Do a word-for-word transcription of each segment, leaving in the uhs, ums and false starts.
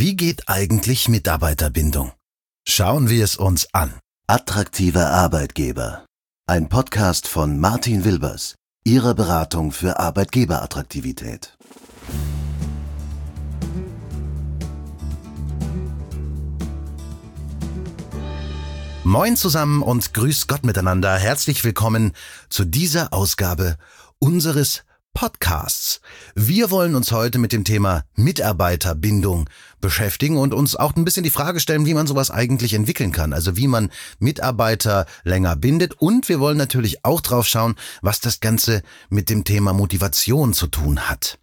Wie geht eigentlich Mitarbeiterbindung? Schauen wir es uns an. Attraktive Arbeitgeber. Ein Podcast von Martin Wilbers, Ihrer Beratung für Arbeitgeberattraktivität. Moin zusammen und grüß Gott miteinander. Herzlich willkommen zu dieser Ausgabe unseres Podcasts. Wir wollen uns heute mit dem Thema Mitarbeiterbindung beschäftigen und uns auch ein bisschen die Frage stellen, wie man sowas eigentlich entwickeln kann. Also wie man Mitarbeiter länger bindet, und wir wollen natürlich auch drauf schauen, was das Ganze mit dem Thema Motivation zu tun hat.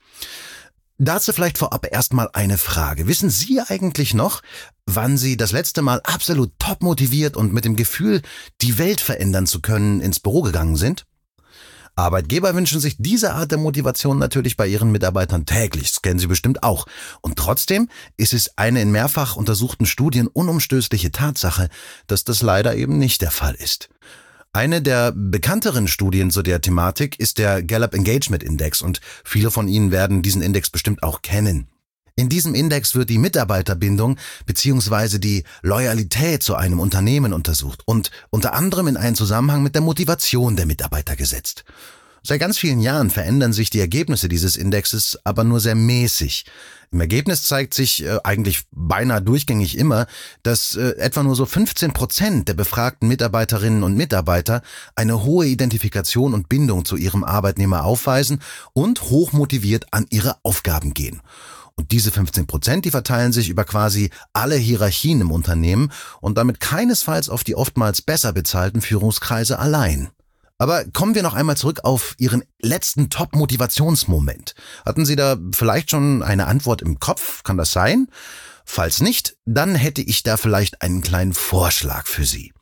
Dazu vielleicht vorab erstmal eine Frage. Wissen Sie eigentlich noch, wann Sie das letzte Mal absolut top motiviert und mit dem Gefühl, die Welt verändern zu können, ins Büro gegangen sind? Arbeitgeber wünschen sich diese Art der Motivation natürlich bei ihren Mitarbeitern täglich. Das kennen Sie bestimmt auch. Und trotzdem ist es eine in mehrfach untersuchten Studien unumstößliche Tatsache, dass das leider eben nicht der Fall ist. Eine der bekannteren Studien zu der Thematik ist der Gallup Engagement Index, und viele von Ihnen werden diesen Index bestimmt auch kennen. In diesem Index wird die Mitarbeiterbindung bzw. die Loyalität zu einem Unternehmen untersucht und unter anderem in einen Zusammenhang mit der Motivation der Mitarbeiter gesetzt. Seit ganz vielen Jahren verändern sich die Ergebnisse dieses Indexes aber nur sehr mäßig. Im Ergebnis zeigt sich äh, eigentlich beinahe durchgängig immer, dass äh, etwa nur so fünfzehn Prozent der befragten Mitarbeiterinnen und Mitarbeiter eine hohe Identifikation und Bindung zu ihrem Arbeitnehmer aufweisen und hochmotiviert an ihre Aufgaben gehen. Und diese fünfzehn Prozent, die verteilen sich über quasi alle Hierarchien im Unternehmen und damit keinesfalls auf die oftmals besser bezahlten Führungskreise allein. Aber kommen wir noch einmal zurück auf Ihren letzten Top-Motivationsmoment. Hatten Sie da vielleicht schon eine Antwort im Kopf? Kann das sein? Falls nicht, dann hätte ich da vielleicht einen kleinen Vorschlag für Sie.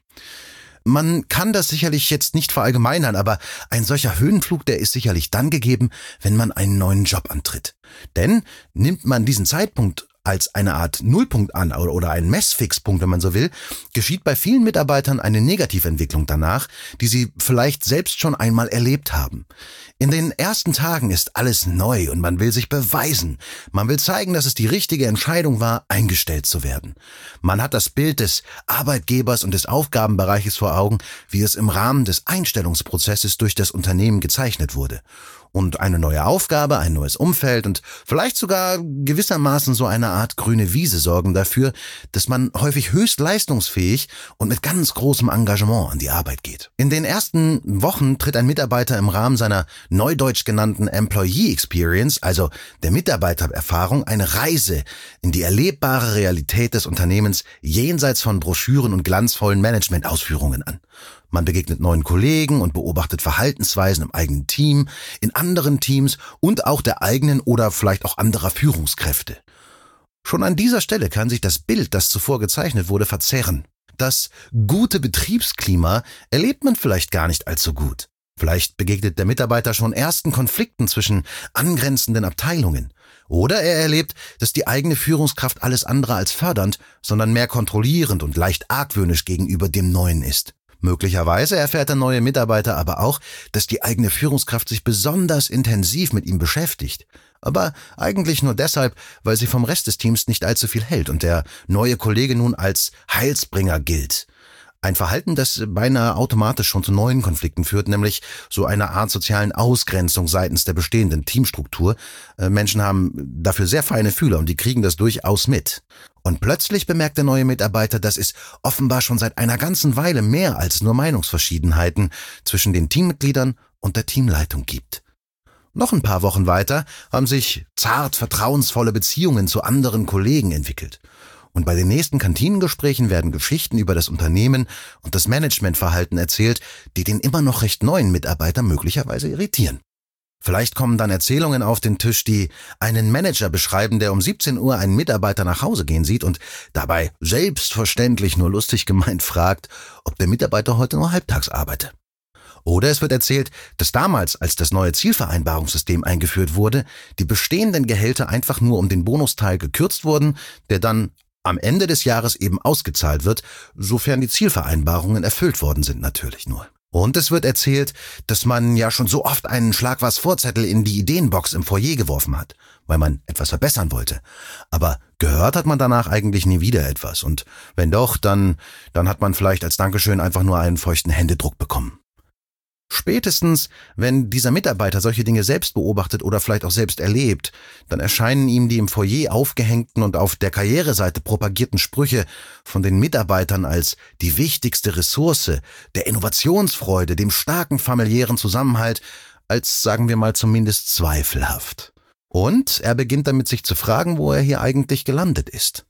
Man kann das sicherlich jetzt nicht verallgemeinern, aber ein solcher Höhenflug, der ist sicherlich dann gegeben, wenn man einen neuen Job antritt. Denn nimmt man diesen Zeitpunkt als eine Art Nullpunkt an oder einen Messfixpunkt, wenn man so will, geschieht bei vielen Mitarbeitern eine Negativentwicklung danach, die sie vielleicht selbst schon einmal erlebt haben. In den ersten Tagen ist alles neu und man will sich beweisen. Man will zeigen, dass es die richtige Entscheidung war, eingestellt zu werden. Man hat das Bild des Arbeitgebers und des Aufgabenbereiches vor Augen, wie es im Rahmen des Einstellungsprozesses durch das Unternehmen gezeichnet wurde. Und eine neue Aufgabe, ein neues Umfeld und vielleicht sogar gewissermaßen so eine Art grüne Wiese sorgen dafür, dass man häufig höchst leistungsfähig und mit ganz großem Engagement an die Arbeit geht. In den ersten Wochen tritt ein Mitarbeiter im Rahmen seiner neudeutsch genannten Employee Experience, also der Mitarbeitererfahrung, eine Reise in die erlebbare Realität des Unternehmens jenseits von Broschüren und glanzvollen Managementausführungen an. Man begegnet neuen Kollegen und beobachtet Verhaltensweisen im eigenen Team, in anderen Teams und auch der eigenen oder vielleicht auch anderer Führungskräfte. Schon an dieser Stelle kann sich das Bild, das zuvor gezeichnet wurde, verzerren. Das gute Betriebsklima erlebt man vielleicht gar nicht allzu gut. Vielleicht begegnet der Mitarbeiter schon ersten Konflikten zwischen angrenzenden Abteilungen. Oder er erlebt, dass die eigene Führungskraft alles andere als fördernd, sondern mehr kontrollierend und leicht argwöhnisch gegenüber dem Neuen ist. Möglicherweise erfährt der neue Mitarbeiter aber auch, dass die eigene Führungskraft sich besonders intensiv mit ihm beschäftigt. Aber eigentlich nur deshalb, weil sie vom Rest des Teams nicht allzu viel hält und der neue Kollege nun als Heilsbringer gilt. Ein Verhalten, das beinahe automatisch schon zu neuen Konflikten führt, nämlich so eine Art sozialen Ausgrenzung seitens der bestehenden Teamstruktur. Menschen haben dafür sehr feine Fühler und die kriegen das durchaus mit. Und plötzlich bemerkt der neue Mitarbeiter, dass es offenbar schon seit einer ganzen Weile mehr als nur Meinungsverschiedenheiten zwischen den Teammitgliedern und der Teamleitung gibt. Noch ein paar Wochen weiter haben sich zart vertrauensvolle Beziehungen zu anderen Kollegen entwickelt. Und bei den nächsten Kantinengesprächen werden Geschichten über das Unternehmen und das Managementverhalten erzählt, die den immer noch recht neuen Mitarbeiter möglicherweise irritieren. Vielleicht kommen dann Erzählungen auf den Tisch, die einen Manager beschreiben, der um siebzehn Uhr einen Mitarbeiter nach Hause gehen sieht und dabei selbstverständlich nur lustig gemeint fragt, ob der Mitarbeiter heute nur halbtags arbeite. Oder es wird erzählt, dass damals, als das neue Zielvereinbarungssystem eingeführt wurde, die bestehenden Gehälter einfach nur um den Bonusteil gekürzt wurden, der dann am Ende des Jahres eben ausgezahlt wird, sofern die Zielvereinbarungen erfüllt worden sind natürlich nur. Und es wird erzählt, dass man ja schon so oft einen Schlag-was-vor-Zettel in die Ideenbox im Foyer geworfen hat, weil man etwas verbessern wollte. Aber gehört hat man danach eigentlich nie wieder etwas. Und wenn doch, dann, dann hat man vielleicht als Dankeschön einfach nur einen feuchten Händedruck bekommen. Spätestens, wenn dieser Mitarbeiter solche Dinge selbst beobachtet oder vielleicht auch selbst erlebt, dann erscheinen ihm die im Foyer aufgehängten und auf der Karriereseite propagierten Sprüche von den Mitarbeitern als die wichtigste Ressource, der Innovationsfreude, dem starken familiären Zusammenhalt, als, sagen wir mal, zumindest zweifelhaft. Und er beginnt damit, sich zu fragen, wo er hier eigentlich gelandet ist.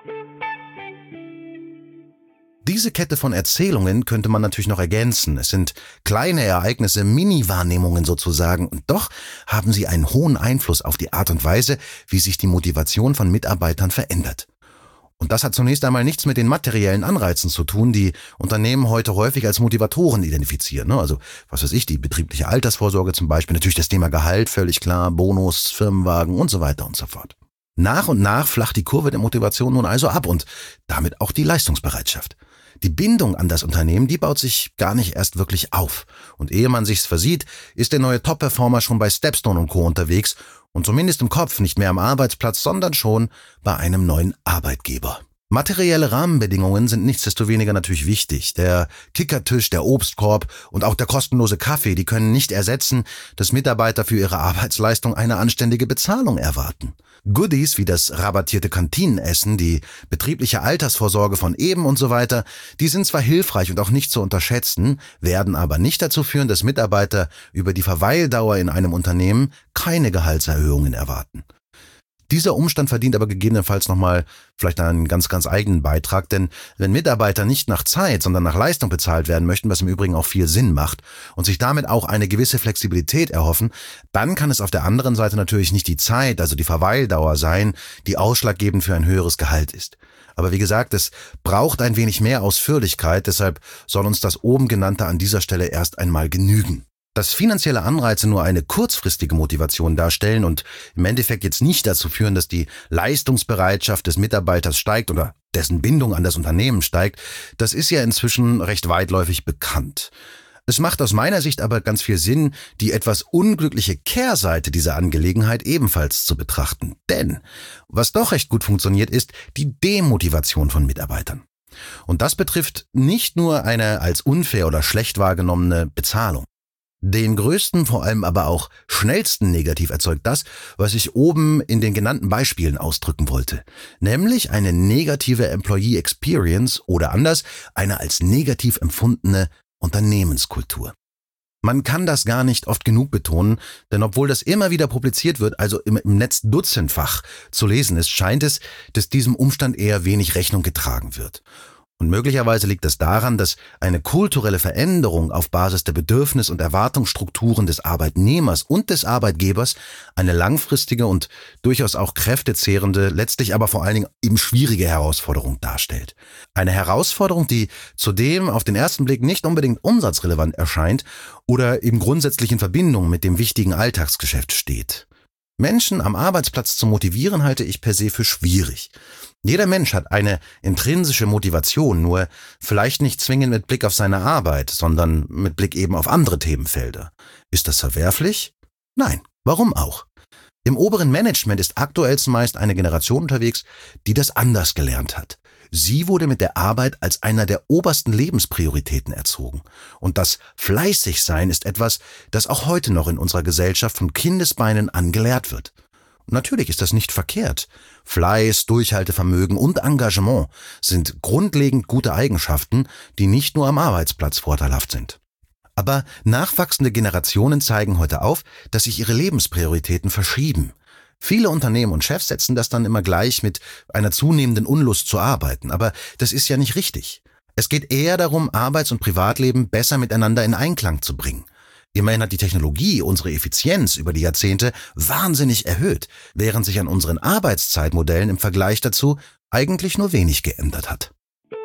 Diese Kette von Erzählungen könnte man natürlich noch ergänzen. Es sind kleine Ereignisse, Mini-Wahrnehmungen sozusagen, und doch haben sie einen hohen Einfluss auf die Art und Weise, wie sich die Motivation von Mitarbeitern verändert. Und das hat zunächst einmal nichts mit den materiellen Anreizen zu tun, die Unternehmen heute häufig als Motivatoren identifizieren. Also, was weiß ich, die betriebliche Altersvorsorge zum Beispiel, natürlich das Thema Gehalt, völlig klar, Bonus, Firmenwagen und so weiter und so fort. Nach und nach flacht die Kurve der Motivation nun also ab und damit auch die Leistungsbereitschaft. Die Bindung an das Unternehmen, die baut sich gar nicht erst wirklich auf. Und ehe man sich's versieht, ist der neue Top-Performer schon bei Stepstone und Co. unterwegs und zumindest im Kopf nicht mehr am Arbeitsplatz, sondern schon bei einem neuen Arbeitgeber. Materielle Rahmenbedingungen sind nichtsdestoweniger natürlich wichtig. Der Kickertisch, der Obstkorb und auch der kostenlose Kaffee, die können nicht ersetzen, dass Mitarbeiter für ihre Arbeitsleistung eine anständige Bezahlung erwarten. Goodies wie das rabattierte Kantinenessen, die betriebliche Altersvorsorge von eben und so weiter, die sind zwar hilfreich und auch nicht zu unterschätzen, werden aber nicht dazu führen, dass Mitarbeiter über die Verweildauer in einem Unternehmen keine Gehaltserhöhungen erwarten. Dieser Umstand verdient aber gegebenenfalls nochmal vielleicht einen ganz, ganz eigenen Beitrag, denn wenn Mitarbeiter nicht nach Zeit, sondern nach Leistung bezahlt werden möchten, was im Übrigen auch viel Sinn macht und sich damit auch eine gewisse Flexibilität erhoffen, dann kann es auf der anderen Seite natürlich nicht die Zeit, also die Verweildauer sein, die ausschlaggebend für ein höheres Gehalt ist. Aber wie gesagt, es braucht ein wenig mehr Ausführlichkeit, deshalb soll uns das oben genannte an dieser Stelle erst einmal genügen. Dass finanzielle Anreize nur eine kurzfristige Motivation darstellen und im Endeffekt jetzt nicht dazu führen, dass die Leistungsbereitschaft des Mitarbeiters steigt oder dessen Bindung an das Unternehmen steigt, das ist ja inzwischen recht weitläufig bekannt. Es macht aus meiner Sicht aber ganz viel Sinn, die etwas unglückliche Kehrseite dieser Angelegenheit ebenfalls zu betrachten. Denn was doch recht gut funktioniert, ist die Demotivation von Mitarbeitern. Und das betrifft nicht nur eine als unfair oder schlecht wahrgenommene Bezahlung. Den größten, vor allem aber auch schnellsten Negativ erzeugt das, was ich oben in den genannten Beispielen ausdrücken wollte, nämlich eine negative Employee Experience oder anders, eine als negativ empfundene Unternehmenskultur. Man kann das gar nicht oft genug betonen, denn obwohl das immer wieder publiziert wird, also im, im Netz dutzendfach zu lesen ist, scheint es, dass diesem Umstand eher wenig Rechnung getragen wird. Und möglicherweise liegt es daran, dass eine kulturelle Veränderung auf Basis der Bedürfnis- und Erwartungsstrukturen des Arbeitnehmers und des Arbeitgebers eine langfristige und durchaus auch kräftezehrende, letztlich aber vor allen Dingen eben schwierige Herausforderung darstellt. Eine Herausforderung, die zudem auf den ersten Blick nicht unbedingt umsatzrelevant erscheint oder eben grundsätzlich in Verbindung mit dem wichtigen Alltagsgeschäft steht. Menschen am Arbeitsplatz zu motivieren, halte ich per se für schwierig. Jeder Mensch hat eine intrinsische Motivation, nur vielleicht nicht zwingend mit Blick auf seine Arbeit, sondern mit Blick eben auf andere Themenfelder. Ist das verwerflich? Nein. Warum auch? Im oberen Management ist aktuell zumeist eine Generation unterwegs, die das anders gelernt hat. Sie wurde mit der Arbeit als einer der obersten Lebensprioritäten erzogen. Und das Fleißigsein ist etwas, das auch heute noch in unserer Gesellschaft von Kindesbeinen an gelehrt wird. Natürlich ist das nicht verkehrt. Fleiß, Durchhaltevermögen und Engagement sind grundlegend gute Eigenschaften, die nicht nur am Arbeitsplatz vorteilhaft sind. Aber nachwachsende Generationen zeigen heute auf, dass sich ihre Lebensprioritäten verschieben. Viele Unternehmen und Chefs setzen das dann immer gleich mit einer zunehmenden Unlust zu arbeiten, aber das ist ja nicht richtig. Es geht eher darum, Arbeits- und Privatleben besser miteinander in Einklang zu bringen. Immerhin hat die Technologie unsere Effizienz über die Jahrzehnte wahnsinnig erhöht, während sich an unseren Arbeitszeitmodellen im Vergleich dazu eigentlich nur wenig geändert hat.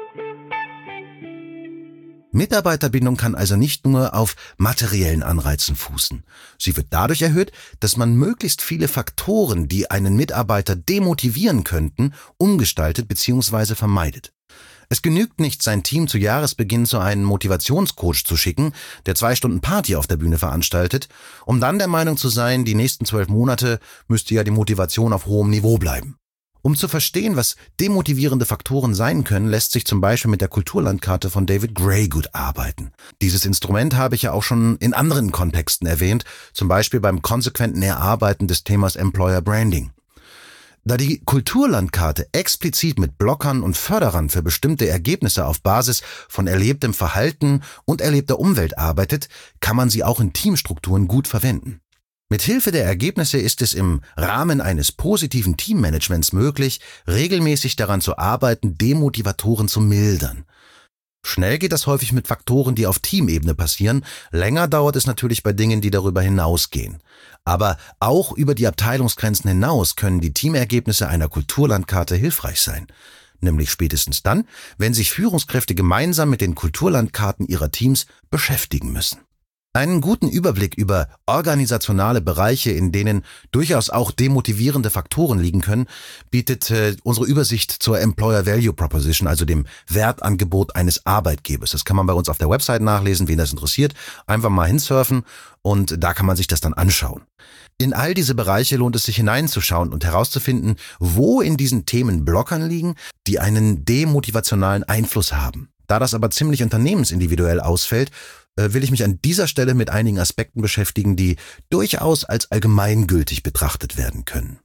Mitarbeiterbindung kann also nicht nur auf materiellen Anreizen fußen. Sie wird dadurch erhöht, dass man möglichst viele Faktoren, die einen Mitarbeiter demotivieren könnten, umgestaltet bzw. vermeidet. Es genügt nicht, sein Team zu Jahresbeginn zu einem Motivationscoach zu schicken, der zwei Stunden Party auf der Bühne veranstaltet, um dann der Meinung zu sein, die nächsten zwölf Monate müsste ja die Motivation auf hohem Niveau bleiben. Um zu verstehen, was demotivierende Faktoren sein können, lässt sich zum Beispiel mit der Kulturlandkarte von David Gray gut arbeiten. Dieses Instrument habe ich ja auch schon in anderen Kontexten erwähnt, zum Beispiel beim konsequenten Erarbeiten des Themas Employer Branding. Da die Kulturlandkarte explizit mit Blockern und Förderern für bestimmte Ergebnisse auf Basis von erlebtem Verhalten und erlebter Umwelt arbeitet, kann man sie auch in Teamstrukturen gut verwenden. Mit Hilfe der Ergebnisse ist es im Rahmen eines positiven Teammanagements möglich, regelmäßig daran zu arbeiten, Demotivatoren zu mildern. Schnell geht das häufig mit Faktoren, die auf Teamebene passieren. Länger dauert es natürlich bei Dingen, die darüber hinausgehen. Aber auch über die Abteilungsgrenzen hinaus können die Teamergebnisse einer Kulturlandkarte hilfreich sein. Nämlich spätestens dann, wenn sich Führungskräfte gemeinsam mit den Kulturlandkarten ihrer Teams beschäftigen müssen. Einen guten Überblick über organisationale Bereiche, in denen durchaus auch demotivierende Faktoren liegen können, bietet äh, unsere Übersicht zur Employer Value Proposition, also dem Wertangebot eines Arbeitgebers. Das kann man bei uns auf der Website nachlesen, wen das interessiert. Einfach mal hinsurfen und da kann man sich das dann anschauen. In all diese Bereiche lohnt es sich hineinzuschauen und herauszufinden, wo in diesen Themen Blockern liegen, die einen demotivationalen Einfluss haben. Da das aber ziemlich unternehmensindividuell ausfällt, will ich mich an dieser Stelle mit einigen Aspekten beschäftigen, die durchaus als allgemeingültig betrachtet werden können.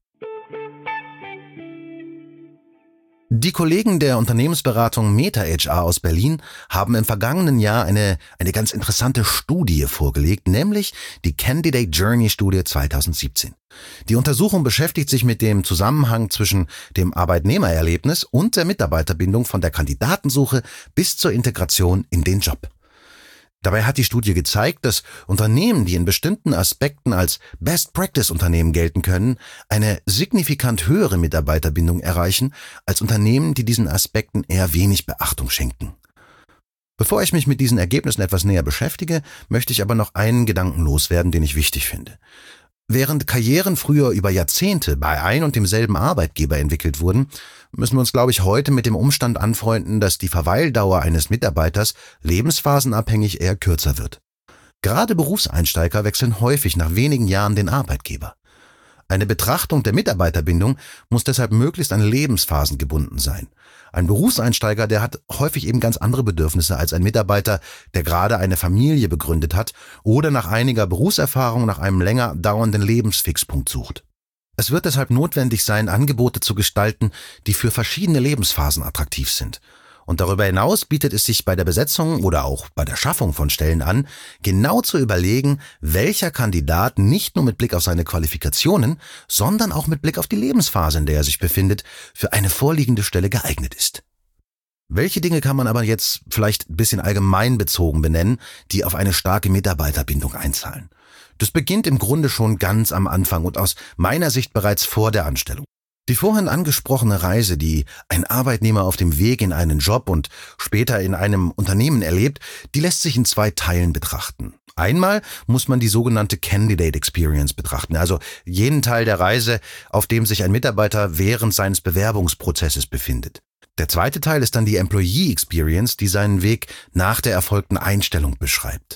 Die Kollegen der Unternehmensberatung Meta-H R aus Berlin haben im vergangenen Jahr eine, eine ganz interessante Studie vorgelegt, nämlich die Candidate Journey Studie zweitausendsiebzehn. Die Untersuchung beschäftigt sich mit dem Zusammenhang zwischen dem Arbeitnehmererlebnis und der Mitarbeiterbindung von der Kandidatensuche bis zur Integration in den Job. Dabei hat die Studie gezeigt, dass Unternehmen, die in bestimmten Aspekten als Best-Practice-Unternehmen gelten können, eine signifikant höhere Mitarbeiterbindung erreichen, als Unternehmen, die diesen Aspekten eher wenig Beachtung schenken. Bevor ich mich mit diesen Ergebnissen etwas näher beschäftige, möchte ich aber noch einen Gedanken loswerden, den ich wichtig finde. Während Karrieren früher über Jahrzehnte bei ein und demselben Arbeitgeber entwickelt wurden, müssen wir uns, glaube ich, heute mit dem Umstand anfreunden, dass die Verweildauer eines Mitarbeiters lebensphasenabhängig eher kürzer wird. Gerade Berufseinsteiger wechseln häufig nach wenigen Jahren den Arbeitgeber. Eine Betrachtung der Mitarbeiterbindung muss deshalb möglichst an Lebensphasen gebunden sein. Ein Berufseinsteiger, der hat häufig eben ganz andere Bedürfnisse als ein Mitarbeiter, der gerade eine Familie begründet hat oder nach einiger Berufserfahrung nach einem länger dauernden Lebensfixpunkt sucht. Es wird deshalb notwendig sein, Angebote zu gestalten, die für verschiedene Lebensphasen attraktiv sind. Und darüber hinaus bietet es sich bei der Besetzung oder auch bei der Schaffung von Stellen an, genau zu überlegen, welcher Kandidat nicht nur mit Blick auf seine Qualifikationen, sondern auch mit Blick auf die Lebensphase, in der er sich befindet, für eine vorliegende Stelle geeignet ist. Welche Dinge kann man aber jetzt vielleicht ein bisschen allgemein bezogen benennen, die auf eine starke Mitarbeiterbindung einzahlen? Das beginnt im Grunde schon ganz am Anfang und aus meiner Sicht bereits vor der Anstellung. Die vorhin angesprochene Reise, die ein Arbeitnehmer auf dem Weg in einen Job und später in einem Unternehmen erlebt, die lässt sich in zwei Teilen betrachten. Einmal muss man die sogenannte Candidate Experience betrachten, also jenen Teil der Reise, auf dem sich ein Mitarbeiter während seines Bewerbungsprozesses befindet. Der zweite Teil ist dann die Employee Experience, die seinen Weg nach der erfolgten Einstellung beschreibt.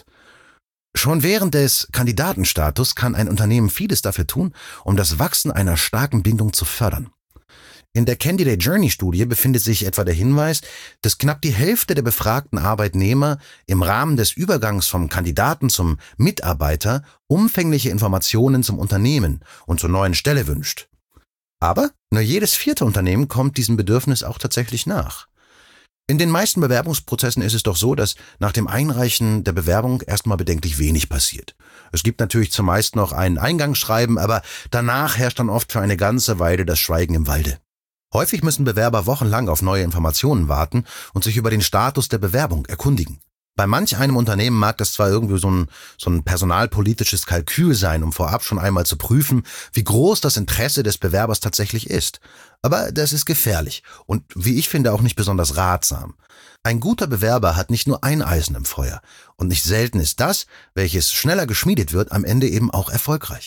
Schon während des Kandidatenstatus kann ein Unternehmen vieles dafür tun, um das Wachsen einer starken Bindung zu fördern. In der Candidate Journey Studie befindet sich etwa der Hinweis, dass knapp die Hälfte der befragten Arbeitnehmer im Rahmen des Übergangs vom Kandidaten zum Mitarbeiter umfängliche Informationen zum Unternehmen und zur neuen Stelle wünscht. Aber nur jedes vierte Unternehmen kommt diesem Bedürfnis auch tatsächlich nach. In den meisten Bewerbungsprozessen ist es doch so, dass nach dem Einreichen der Bewerbung erstmal bedenklich wenig passiert. Es gibt natürlich zumeist noch ein Eingangsschreiben, aber danach herrscht dann oft für eine ganze Weile das Schweigen im Walde. Häufig müssen Bewerber wochenlang auf neue Informationen warten und sich über den Status der Bewerbung erkundigen. Bei manch einem Unternehmen mag das zwar irgendwie so ein, so ein personalpolitisches Kalkül sein, um vorab schon einmal zu prüfen, wie groß das Interesse des Bewerbers tatsächlich ist. Aber das ist gefährlich und, wie ich finde, auch nicht besonders ratsam. Ein guter Bewerber hat nicht nur ein Eisen im Feuer und nicht selten ist das, welches schneller geschmiedet wird, am Ende eben auch erfolgreich.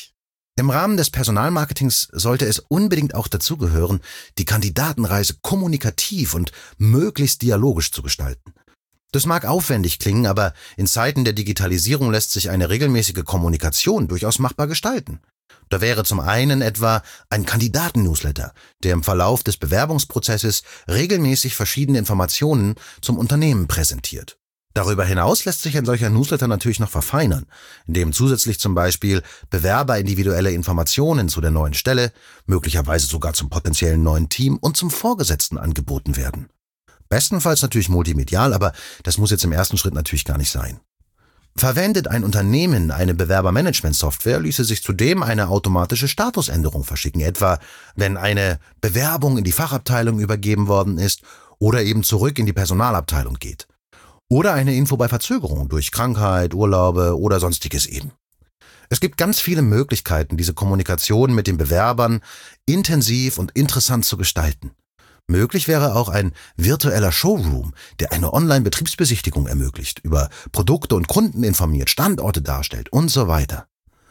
Im Rahmen des Personalmarketings sollte es unbedingt auch dazugehören, die Kandidatenreise kommunikativ und möglichst dialogisch zu gestalten. Das mag aufwendig klingen, aber in Zeiten der Digitalisierung lässt sich eine regelmäßige Kommunikation durchaus machbar gestalten. Da wäre zum einen etwa ein Kandidaten-Newsletter, der im Verlauf des Bewerbungsprozesses regelmäßig verschiedene Informationen zum Unternehmen präsentiert. Darüber hinaus lässt sich ein solcher Newsletter natürlich noch verfeinern, indem zusätzlich zum Beispiel Bewerber individuelle Informationen zu der neuen Stelle, möglicherweise sogar zum potenziellen neuen Team und zum Vorgesetzten angeboten werden. Bestenfalls natürlich multimedial, aber das muss jetzt im ersten Schritt natürlich gar nicht sein. Verwendet ein Unternehmen eine Bewerbermanagement-Software, ließe sich zudem eine automatische Statusänderung verschicken, etwa wenn eine Bewerbung in die Fachabteilung übergeben worden ist oder eben zurück in die Personalabteilung geht. Oder eine Info bei Verzögerung durch Krankheit, Urlaube oder sonstiges eben. Es gibt ganz viele Möglichkeiten, diese Kommunikation mit den Bewerbern intensiv und interessant zu gestalten. Möglich wäre auch ein virtueller Showroom, der eine Online-Betriebsbesichtigung ermöglicht, über Produkte und Kunden informiert, Standorte darstellt und so weiter.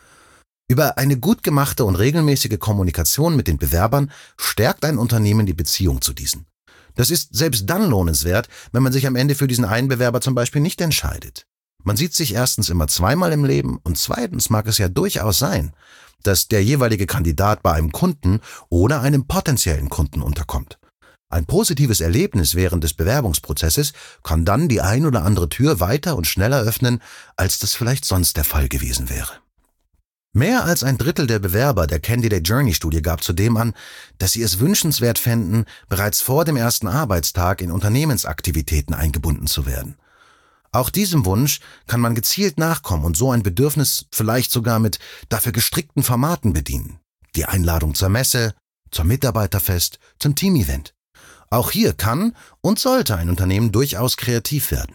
Über eine gut gemachte und regelmäßige Kommunikation mit den Bewerbern stärkt ein Unternehmen die Beziehung zu diesen. Das ist selbst dann lohnenswert, wenn man sich am Ende für diesen einen Bewerber zum Beispiel nicht entscheidet. Man sieht sich erstens immer zweimal im Leben und zweitens mag es ja durchaus sein, dass der jeweilige Kandidat bei einem Kunden oder einem potenziellen Kunden unterkommt. Ein positives Erlebnis während des Bewerbungsprozesses kann dann die ein oder andere Tür weiter und schneller öffnen, als das vielleicht sonst der Fall gewesen wäre. Mehr als ein Drittel der Bewerber der Candidate Journey Studie gab zudem an, dass sie es wünschenswert fänden, bereits vor dem ersten Arbeitstag in Unternehmensaktivitäten eingebunden zu werden. Auch diesem Wunsch kann man gezielt nachkommen und so ein Bedürfnis vielleicht sogar mit dafür gestrickten Formaten bedienen. Die Einladung zur Messe, zum Mitarbeiterfest, zum Teamevent. Auch hier kann und sollte ein Unternehmen durchaus kreativ werden.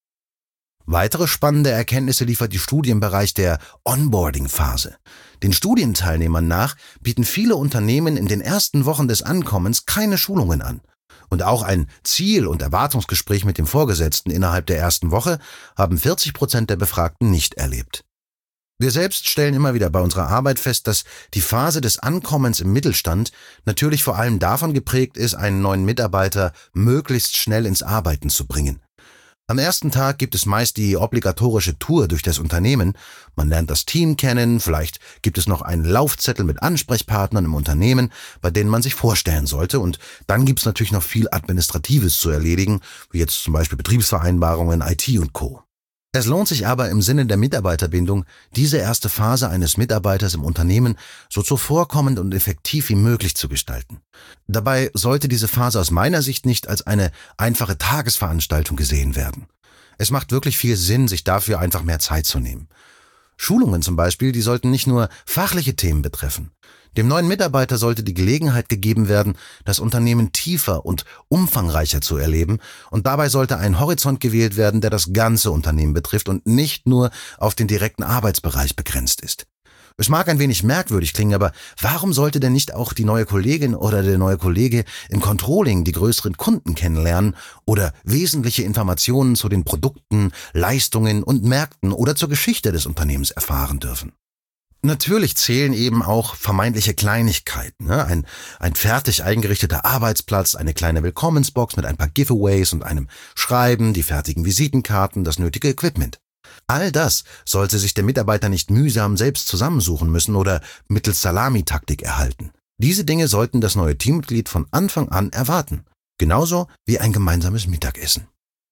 Weitere spannende Erkenntnisse liefert die Studie im Bereich der Onboarding-Phase. Den Studienteilnehmern nach bieten viele Unternehmen in den ersten Wochen des Ankommens keine Schulungen an. Und auch ein Ziel- und Erwartungsgespräch mit dem Vorgesetzten innerhalb der ersten Woche haben vierzig Prozent der Befragten nicht erlebt. Wir selbst stellen immer wieder bei unserer Arbeit fest, dass die Phase des Ankommens im Mittelstand natürlich vor allem davon geprägt ist, einen neuen Mitarbeiter möglichst schnell ins Arbeiten zu bringen. Am ersten Tag gibt es meist die obligatorische Tour durch das Unternehmen. Man lernt das Team kennen, vielleicht gibt es noch einen Laufzettel mit Ansprechpartnern im Unternehmen, bei denen man sich vorstellen sollte. Und dann gibt es natürlich noch viel Administratives zu erledigen, wie jetzt zum Beispiel Betriebsvereinbarungen, I T und Co. Es lohnt sich aber im Sinne der Mitarbeiterbindung, diese erste Phase eines Mitarbeiters im Unternehmen so zuvorkommend und effektiv wie möglich zu gestalten. Dabei sollte diese Phase aus meiner Sicht nicht als eine einfache Tagesveranstaltung gesehen werden. Es macht wirklich viel Sinn, sich dafür einfach mehr Zeit zu nehmen. Schulungen zum Beispiel, die sollten nicht nur fachliche Themen betreffen. Dem neuen Mitarbeiter sollte die Gelegenheit gegeben werden, das Unternehmen tiefer und umfangreicher zu erleben, und dabei sollte ein Horizont gewählt werden, der das ganze Unternehmen betrifft und nicht nur auf den direkten Arbeitsbereich begrenzt ist. Es mag ein wenig merkwürdig klingen, aber warum sollte denn nicht auch die neue Kollegin oder der neue Kollege im Controlling die größeren Kunden kennenlernen oder wesentliche Informationen zu den Produkten, Leistungen und Märkten oder zur Geschichte des Unternehmens erfahren dürfen? Natürlich zählen eben auch vermeintliche Kleinigkeiten, ne? Ein, ein fertig eingerichteter Arbeitsplatz, eine kleine Willkommensbox mit ein paar Giveaways und einem Schreiben, die fertigen Visitenkarten, das nötige Equipment. All das sollte sich der Mitarbeiter nicht mühsam selbst zusammensuchen müssen oder mittels Salamitaktik erhalten. Diese Dinge sollten das neue Teammitglied von Anfang an erwarten. Genauso wie ein gemeinsames Mittagessen.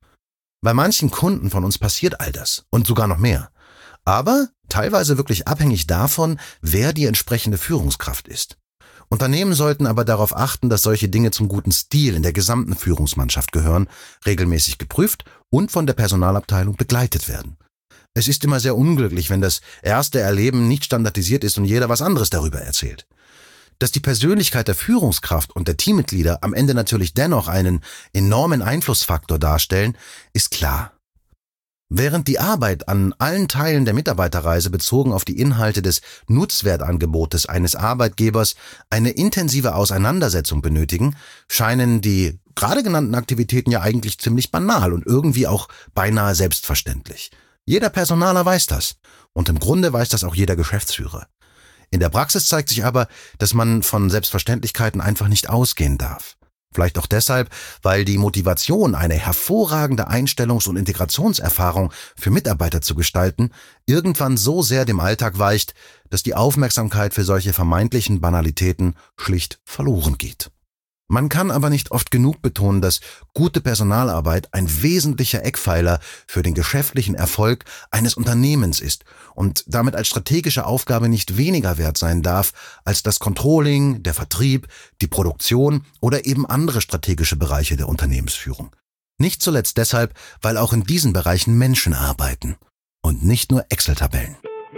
Bei manchen Kunden von uns passiert all das und sogar noch mehr. Aber teilweise wirklich abhängig davon, wer die entsprechende Führungskraft ist. Unternehmen sollten aber darauf achten, dass solche Dinge zum guten Stil in der gesamten Führungsmannschaft gehören, regelmäßig geprüft und von der Personalabteilung begleitet werden. Es ist immer sehr unglücklich, wenn das erste Erleben nicht standardisiert ist und jeder was anderes darüber erzählt. Dass die Persönlichkeit der Führungskraft und der Teammitglieder am Ende natürlich dennoch einen enormen Einflussfaktor darstellen, ist klar. Während die Arbeit an allen Teilen der Mitarbeiterreise bezogen auf die Inhalte des Nutzwertangebotes eines Arbeitgebers eine intensive Auseinandersetzung benötigen, scheinen die gerade genannten Aktivitäten ja eigentlich ziemlich banal und irgendwie auch beinahe selbstverständlich. Jeder Personaler weiß das und im Grunde weiß das auch jeder Geschäftsführer. In der Praxis zeigt sich aber, dass man von Selbstverständlichkeiten einfach nicht ausgehen darf. Vielleicht auch deshalb, weil die Motivation, eine hervorragende Einstellungs- und Integrationserfahrung für Mitarbeiter zu gestalten, irgendwann so sehr dem Alltag weicht, dass die Aufmerksamkeit für solche vermeintlichen Banalitäten schlicht verloren geht. Man kann aber nicht oft genug betonen, dass gute Personalarbeit ein wesentlicher Eckpfeiler für den geschäftlichen Erfolg eines Unternehmens ist und damit als strategische Aufgabe nicht weniger wert sein darf als das Controlling, der Vertrieb, die Produktion oder eben andere strategische Bereiche der Unternehmensführung. Nicht zuletzt deshalb, weil auch in diesen Bereichen Menschen arbeiten und nicht nur Excel-Tabellen.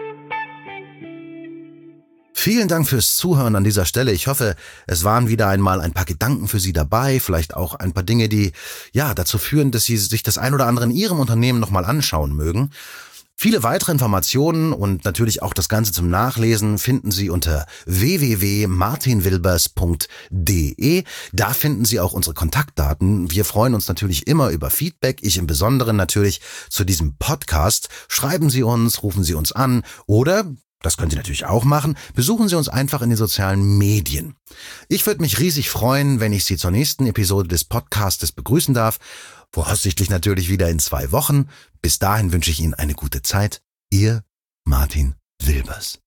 Vielen Dank fürs Zuhören an dieser Stelle. Ich hoffe, es waren wieder einmal ein paar Gedanken für Sie dabei, vielleicht auch ein paar Dinge, die ja dazu führen, dass Sie sich das ein oder andere in Ihrem Unternehmen nochmal anschauen mögen. Viele weitere Informationen und natürlich auch das Ganze zum Nachlesen finden Sie unter w w w punkt martin wilbers punkt d e. Da finden Sie auch unsere Kontaktdaten. Wir freuen uns natürlich immer über Feedback, ich im Besonderen natürlich zu diesem Podcast. Schreiben Sie uns, rufen Sie uns an oder... das können Sie natürlich auch machen. Besuchen Sie uns einfach in den sozialen Medien. Ich würde mich riesig freuen, wenn ich Sie zur nächsten Episode des Podcastes begrüßen darf. Voraussichtlich natürlich wieder in zwei Wochen. Bis dahin wünsche ich Ihnen eine gute Zeit. Ihr Martin Wilbers.